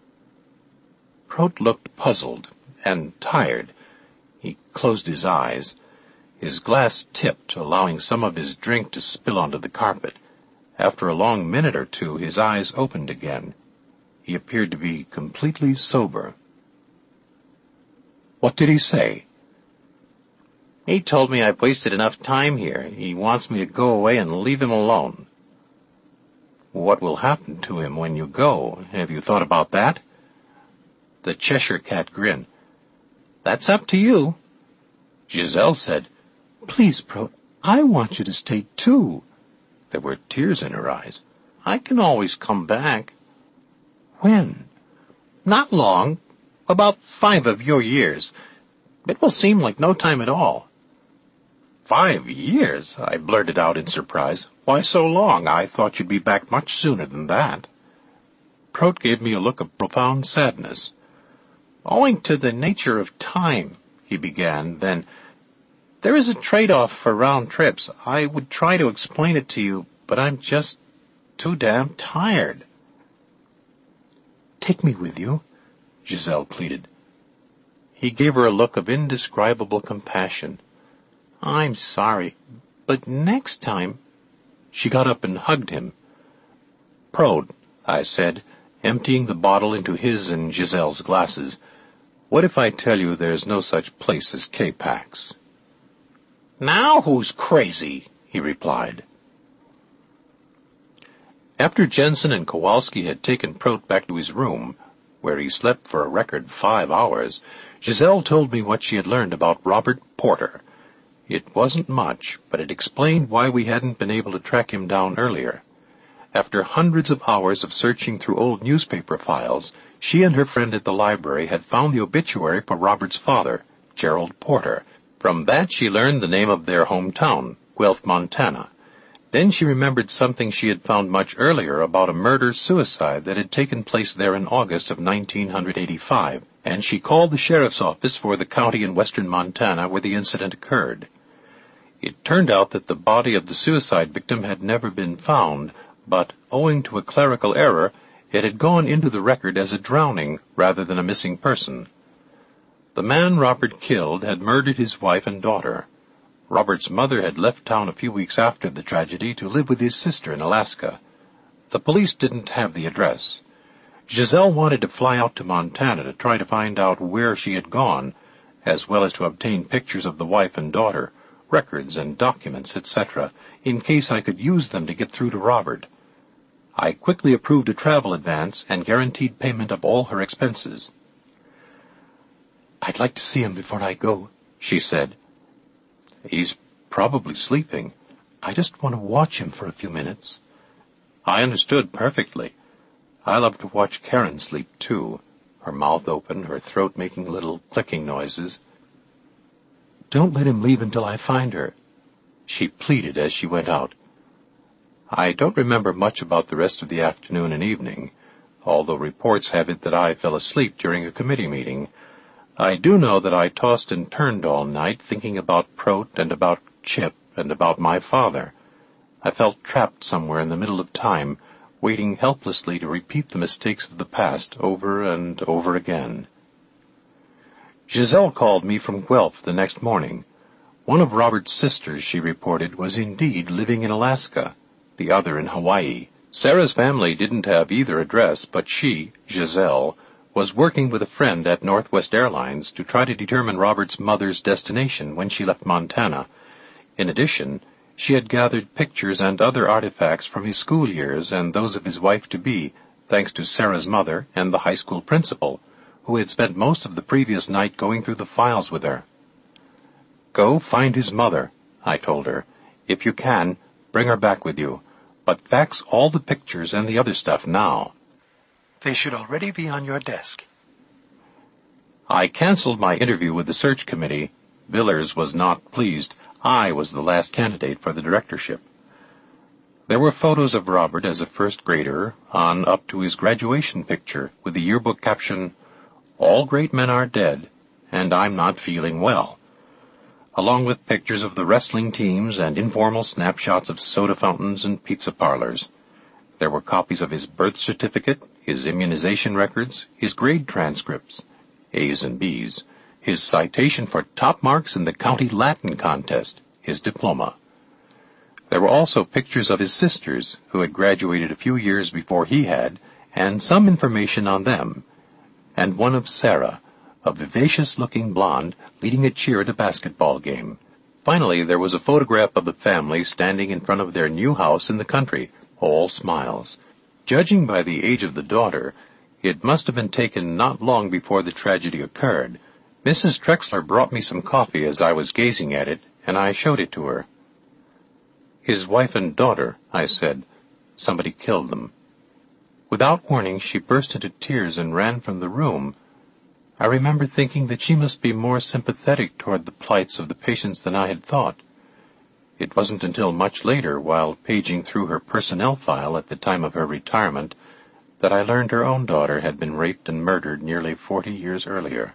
Prout looked puzzled and tired. He closed his eyes. His glass tipped, allowing some of his drink to spill onto the carpet. After a long minute or two, his eyes opened again. He appeared to be completely sober. "What did he say?" "He told me I've wasted enough time here. He wants me to go away and leave him alone." "What will happen to him when you go? Have you thought about that?" The Cheshire Cat grinned. "That's up to you." Giselle said, "Please, Prout, I want you to stay too." There were tears in her eyes. "I can always come back." "When?" "Not long. About five of your years. It will seem like no time at all." "Five years?" I blurted out in surprise. "Why so long? I thought you'd be back much sooner than that." Prout gave me a look of profound sadness. "Owing to the nature of time," he began, then, "there is a trade-off for round trips. I would try to explain it to you, but I'm just too damn tired." "Take me with you," Giselle pleaded. He gave her a look of indescribable compassion. "I'm sorry, but next time—" She got up and hugged him. Prode, I said, emptying the bottle into his and Giselle's glasses. What if I tell you there's no such place as K-Pax? Now who's crazy? He replied. After Jensen and Kowalski had taken Prode back to his room, where he slept for a record five hours, Giselle told me what she had learned about Robert Porter. It wasn't much, but it explained why we hadn't been able to track him down earlier. After hundreds of hours of searching through old newspaper files, she and her friend at the library had found the obituary for Robert's father, Gerald Porter. From that she learned the name of their hometown, Guelph, Montana. Then she remembered something she had found much earlier about a murder-suicide that had taken place there in August of nineteen eighty-five, and she called the sheriff's office for the county in western Montana where the incident occurred. It turned out that the body of the suicide victim had never been found, but, owing to a clerical error, it had gone into the record as a drowning rather than a missing person. The man Robert killed had murdered his wife and daughter. Robert's mother had left town a few weeks after the tragedy to live with his sister in Alaska. The police didn't have the address. Giselle wanted to fly out to Montana to try to find out where she had gone, as well as to obtain pictures of the wife and daughter, records and documents, et cetera, in case I could use them to get through to Robert. I quickly approved a travel advance and guaranteed payment of all her expenses. "I'd like to see him before I go," she said. "He's probably sleeping. I just want to watch him for a few minutes." I understood perfectly. I love to watch Karen sleep, too, her mouth open, her throat making little clicking noises. "Don't let him leave until I find her," she pleaded as she went out. I don't remember much about the rest of the afternoon and evening, although reports have it that I fell asleep during a committee meeting. I do know that I tossed and turned all night thinking about Prode and about Chip and about my father. I felt trapped somewhere in the middle of time, waiting helplessly to repeat the mistakes of the past over and over again. Giselle called me from Guelph the next morning. One of Robert's sisters, she reported, was indeed living in Alaska, the other in Hawaii. Sarah's family didn't have either address, but she, Giselle, was working with a friend at Northwest Airlines to try to determine Robert's mother's destination when she left Montana. In addition, she had gathered pictures and other artifacts from his school years and those of his wife-to-be, thanks to Sarah's mother and the high school principal, who had spent most of the previous night going through the files with her. "Go find his mother," I told her. "If you can, bring her back with you. But fax all the pictures and the other stuff now." "They should already be on your desk." I canceled my interview with the search committee. Villers was not pleased. I was the last candidate for the directorship. There were photos of Robert as a first grader, on up to his graduation picture, with the yearbook caption, "All great men are dead, and I'm not feeling well," along with pictures of the wrestling teams and informal snapshots of soda fountains and pizza parlors. There were copies of his birth certificate, his immunization records, his grade transcripts, A's and B's, his citation for top marks in the county Latin contest, his diploma. There were also pictures of his sisters, who had graduated a few years before he had, and some information on them, and one of Sarah, a vivacious-looking blonde, leading a cheer at a basketball game. Finally, there was a photograph of the family standing in front of their new house in the country, all smiles. Judging by the age of the daughter, it must have been taken not long before the tragedy occurred. Missus Trexler brought me some coffee as I was gazing at it, and I showed it to her. "His wife and daughter," I said. "Somebody killed them." Without warning, she burst into tears and ran from the room. I remember thinking that she must be more sympathetic toward the plights of the patients than I had thought. It wasn't until much later, while paging through her personnel file at the time of her retirement, that I learned her own daughter had been raped and murdered nearly forty years earlier.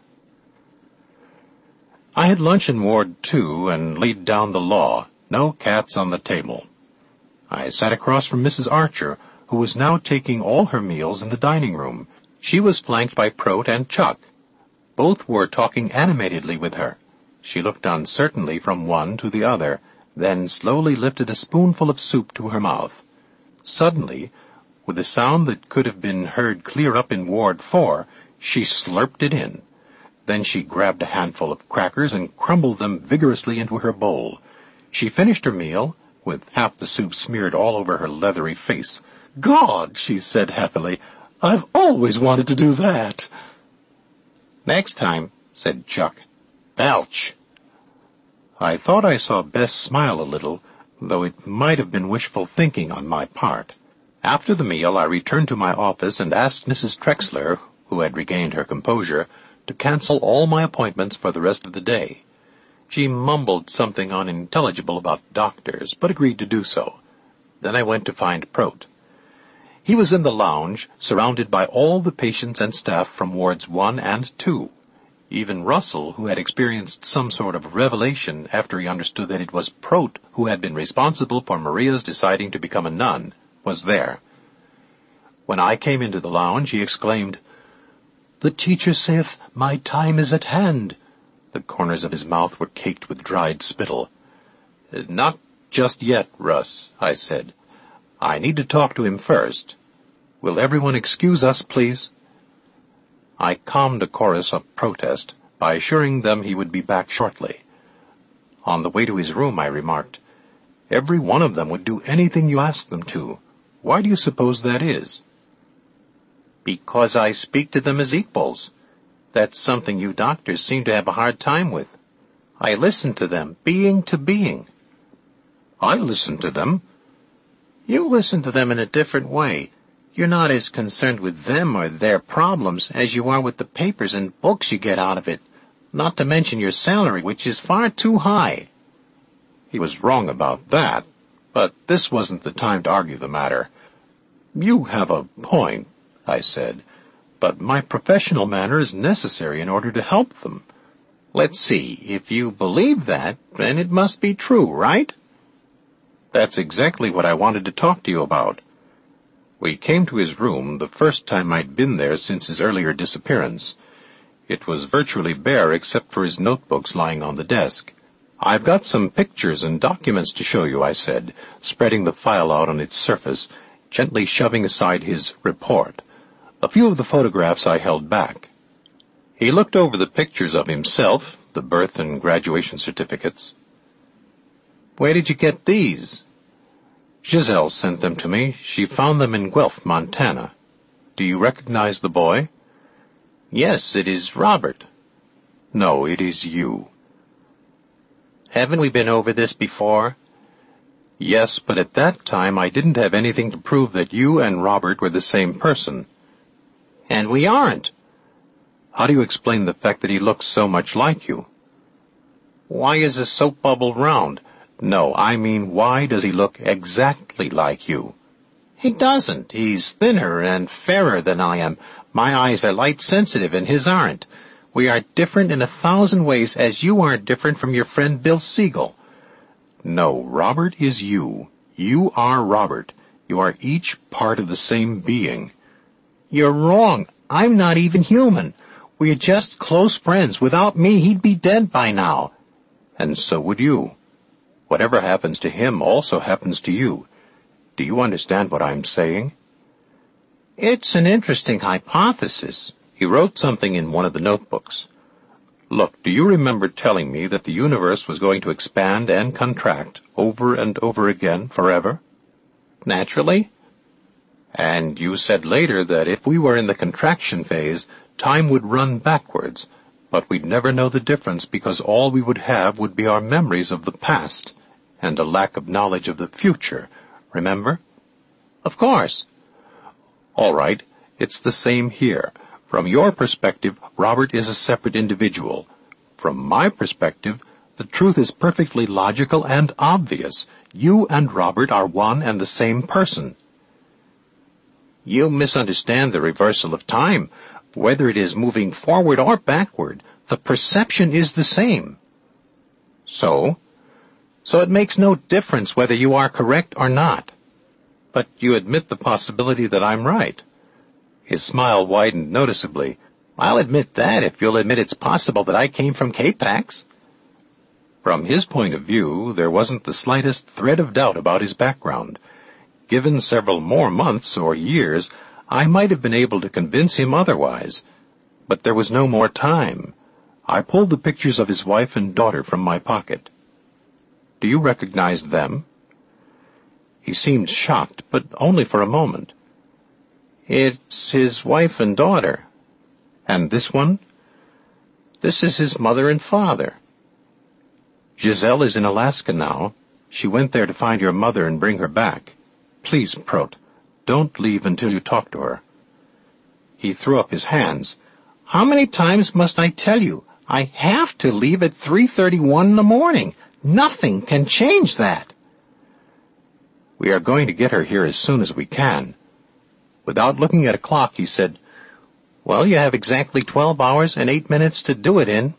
I had lunch in Ward Two and laid down the law, no cats on the table. I sat across from Missus Archer, who was now taking all her meals in the dining room. She was flanked by Prode and Chuck. Both were talking animatedly with her. She looked uncertainly from one to the other, then slowly lifted a spoonful of soup to her mouth. Suddenly, With a sound that could have been heard clear up in Ward Four, she slurped it in. Then she grabbed a handful of crackers and crumbled them vigorously into her bowl. She finished her meal, with half the soup smeared all over her leathery face. "God," she said happily, "I've always wanted to do that." "Next time," said Chuck, "belch." I thought I saw Bess smile a little, though it might have been wishful thinking on my part. After the meal, I returned to my office and asked Missus Trexler, who had regained her composure, to cancel all my appointments for the rest of the day. She mumbled something unintelligible about doctors, but agreed to do so. Then I went to find Prote. He was in the lounge, surrounded by all the patients and staff from wards one and two. Even Russell, who had experienced some sort of revelation after he understood that it was Prote who had been responsible for Maria's deciding to become a nun, was there. When I came into the lounge, he exclaimed, "The teacher saith, my time is at hand." The corners of his mouth were caked with dried spittle. "Not just yet, Russ," I said. "I need to talk to him first. Will everyone excuse us, please?" I calmed a chorus of protest by assuring them he would be back shortly. On the way to his room, I remarked, "Every one of them would do anything you asked them to. Why do you suppose that is?" "Because I speak to them as equals. That's something you doctors seem to have a hard time with. I listen to them, being to being." "I listen to them." "You listen to them in a different way. You're not as concerned with them or their problems as you are with the papers and books you get out of it, not to mention your salary, which is far too high." He was wrong about that, but this wasn't the time to argue the matter. "You have a point," I said, "but my professional manner is necessary in order to help them." "Let's see, if you believe that, then it must be true, right?" "That's exactly what I wanted to talk to you about." We came to his room the first time I'd been there since his earlier disappearance. It was virtually bare except for his notebooks lying on the desk. "I've got some pictures and documents to show you," I said, spreading the file out on its surface, gently shoving aside his report. A few of the photographs I held back. He looked over the pictures of himself, the birth and graduation certificates. "Where did you get these?" "Giselle sent them to me. She found them in Guelph, Montana. Do you recognize the boy?" "Yes, it is Robert." "No, it is you." "Haven't we been over this before?" "Yes, but at that time I didn't have anything to prove that you and Robert were the same person." "And we aren't." "How do you explain the fact that he looks so much like you?" "Why is a soap bubble round?" "No, I mean, why does he look exactly like you?" "He doesn't. He's thinner and fairer than I am. My eyes are light-sensitive and his aren't. We are different in a thousand ways, as you are different from your friend Bill Siegel." "No, Robert is you. You are Robert. You are each part of the same being." "You're wrong. I'm not even human. We're just close friends. Without me, he'd be dead by now." "And so would you. Whatever happens to him also happens to you. Do you understand what I'm saying?" "It's an interesting hypothesis." He wrote something in one of the notebooks. "Look, do you remember telling me that the universe was going to expand and contract over and over again forever?" "Naturally." "And you said later that if we were in the contraction phase, time would run backwards, but we'd never know the difference because all we would have would be our memories of the past and a lack of knowledge of the future. Remember?" "Of course." "All right. It's the same here. From your perspective, Robert is a separate individual. From my perspective, the truth is perfectly logical and obvious. You and Robert are one and the same person." "You misunderstand the reversal of time. Whether it is moving forward or backward, the perception is the same." "So?" "So it makes no difference whether you are correct or not." "But you admit the possibility that I'm right." His smile widened noticeably. "I'll admit that if you'll admit it's possible that I came from K-Pax." From his point of view, there wasn't the slightest thread of doubt about his background. Given several more months or years, I might have been able to convince him otherwise. But there was no more time. I pulled the pictures of his wife and daughter from my pocket. Do you recognize them? He seemed shocked, but only for a moment. It's his wife and daughter. And this one? This is his mother and father. Giselle is in Alaska now. She went there to find your mother and bring her back. Please, Prout, don't leave until you talk to her. He threw up his hands. How many times must I tell you? I have to leave at three thirty-one in the morning. Nothing can change that. We are going to get her here as soon as we can. Without looking at a clock, he said, Well, you have exactly twelve hours and eight minutes to do it in.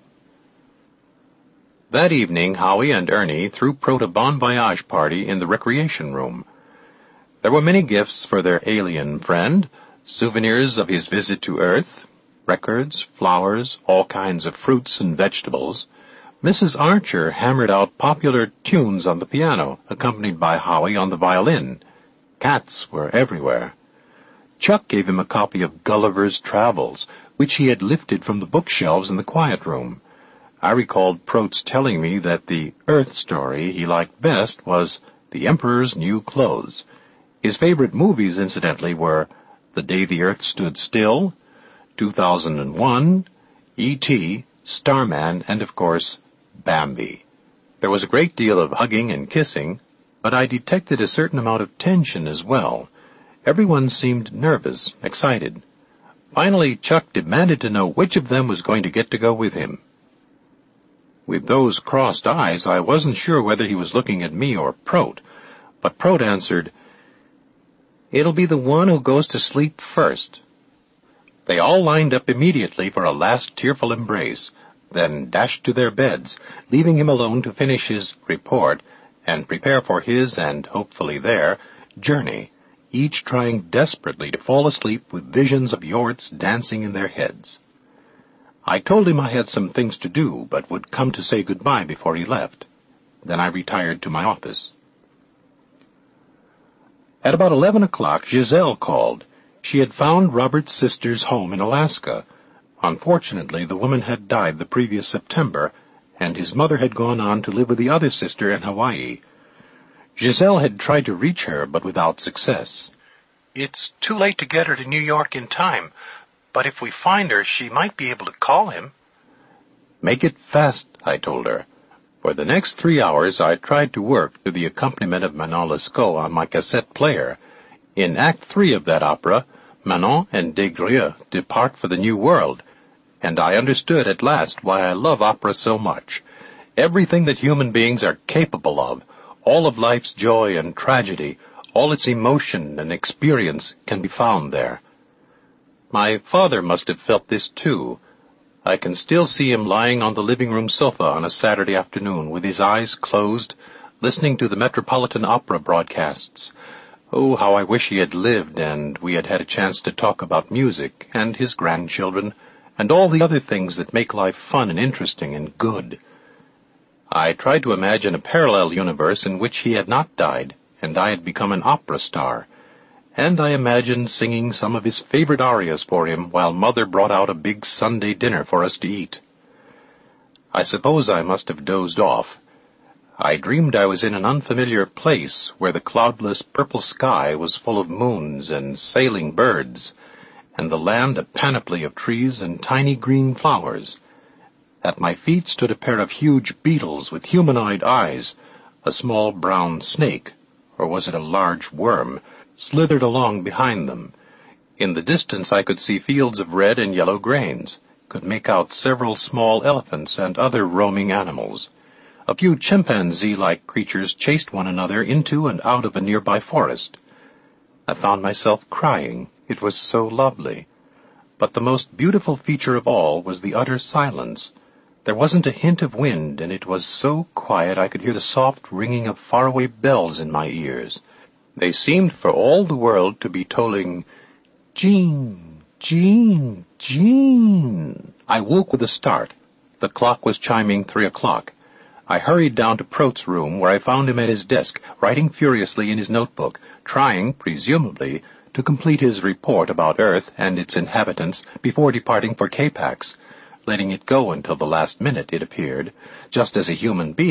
That evening, Howie and Ernie threw Prout a bon voyage party in the recreation room. There were many gifts for their alien friend, souvenirs of his visit to Earth, records, flowers, all kinds of fruits and vegetables. Missus Archer hammered out popular tunes on the piano, accompanied by Howie on the violin. Cats were everywhere. Chuck gave him a copy of Gulliver's Travels, which he had lifted from the bookshelves in the quiet room. I recalled Prout's telling me that the Earth story he liked best was The Emperor's New Clothes. His favorite movies, incidentally, were The Day the Earth Stood Still, two thousand one, E T, Starman, and, of course, Bambi. There was a great deal of hugging and kissing, but I detected a certain amount of tension as well. Everyone seemed nervous, excited. Finally, Chuck demanded to know which of them was going to get to go with him. With those crossed eyes, I wasn't sure whether he was looking at me or Prout, but Prout answered, It'll be the one who goes to sleep first. They all lined up immediately for a last tearful embrace, then dashed to their beds, leaving him alone to finish his report and prepare for his, and hopefully their, journey, each trying desperately to fall asleep with visions of Yorts dancing in their heads. I told him I had some things to do, but would come to say goodbye before he left. Then I retired to my office. At about eleven o'clock, Giselle called. She had found Robert's sister's home in Alaska. Unfortunately, the woman had died the previous September, and his mother had gone on to live with the other sister in Hawaii. Giselle had tried to reach her, but without success. It's too late to get her to New York in time, but if we find her, she might be able to call him. Make it fast, I told her. For the next three hours, I tried to work to the accompaniment of Manon Lescaut on my cassette player. In Act Three of that opera, Manon and Des Grieux depart for the New World, and I understood at last why I love opera so much. Everything that human beings are capable of, all of life's joy and tragedy, all its emotion and experience can be found there. My father must have felt this too. I can still see him lying on the living room sofa on a Saturday afternoon with his eyes closed, listening to the Metropolitan Opera broadcasts. Oh, how I wish he had lived and we had had a chance to talk about music and his grandchildren and all the other things that make life fun and interesting and good. I tried to imagine a parallel universe in which he had not died and I had become an opera star, and I imagined singing some of his favorite arias for him while Mother brought out a big Sunday dinner for us to eat. I suppose I must have dozed off. I dreamed I was in an unfamiliar place where the cloudless purple sky was full of moons and sailing birds, and the land a panoply of trees and tiny green flowers. At my feet stood a pair of huge beetles with humanoid eyes. A small brown snake, or was it a large worm, slithered along behind them. In the distance I could see fields of red and yellow grains, could make out several small elephants and other roaming animals. A few chimpanzee-like creatures chased one another into and out of a nearby forest. I found myself crying. It was so lovely. But the most beautiful feature of all was the utter silence. There wasn't a hint of wind, and it was so quiet I could hear the soft ringing of faraway bells in my ears. They seemed for all the world to be tolling, Jean, Jean, Jean. I woke with a start. The clock was chiming three o'clock. I hurried down to Prote's room, where I found him at his desk, writing furiously in his notebook, trying, presumably, to complete his report about Earth and its inhabitants before departing for K-Pax, letting it go until the last minute, it appeared, just as a human being